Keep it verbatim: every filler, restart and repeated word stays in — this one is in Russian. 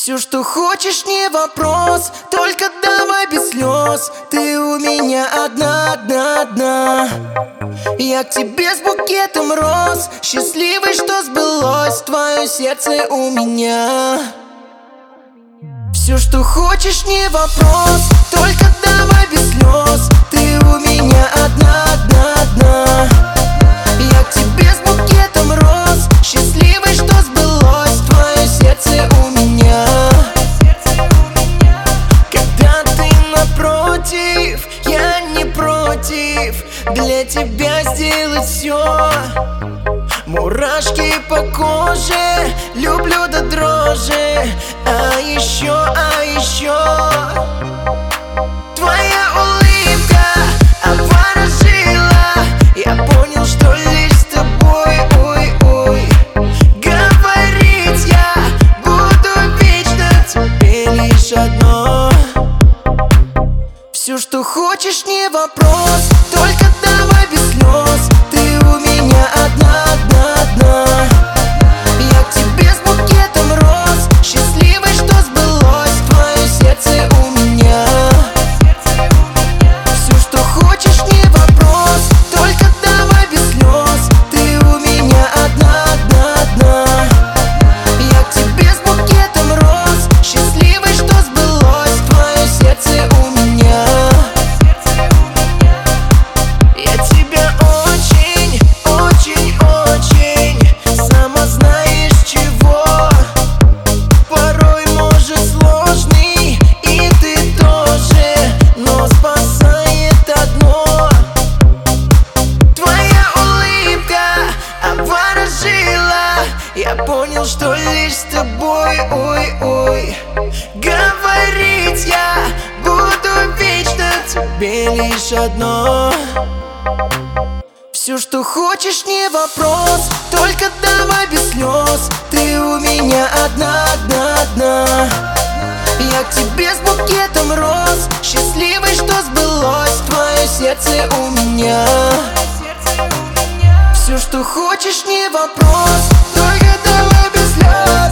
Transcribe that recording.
Все, что хочешь, не вопрос, только давай без слез. Ты у меня одна, одна, одна. Я к тебе с букетом роз, счастливый, что сбылось твое сердце у меня. Все, что хочешь, не вопрос, только давай без слез. Ты у меня одна, одна, одна. Я к тебе с букетом роз, счастливый, что сбылось твое сердце у меня. Когда ты напротив, я не против для тебя сделать все. Мурашки по коже, люблю до дрожи. А еще, а еще твоя улыбка обворожила. Я понял, что лишь с тобой, ой, ой, говорить я буду вечно тебе лишь одно. Все, что хочешь, не вопрос, только давай без слез. Ты у меня одна, одна, одна. Я к тебе с букетом роз, счастливый, что сбылось твое сердце у меня. Все, что хочешь, не вопрос, только давай без слез. Ты у меня одна, одна, одна. Я к тебе с букетом роз, счастливый, что сбылось твое сердце у меня. Я тебя очень, очень, очень, сама знаешь чего. Порой может сложный, и ты тоже, но спасает одно. Твоя улыбка обворожила. Я понял, что лишь с тобой, ой, ой, говорить я буду вечно тебе лишь одно. Все, что хочешь, не вопрос, только давай без слез. Ты у меня одна, одна, одна. Я к тебе с букетом роз, счастливый, что сбылось твое сердце у меня. Все, что хочешь, не вопрос, только давай без слез.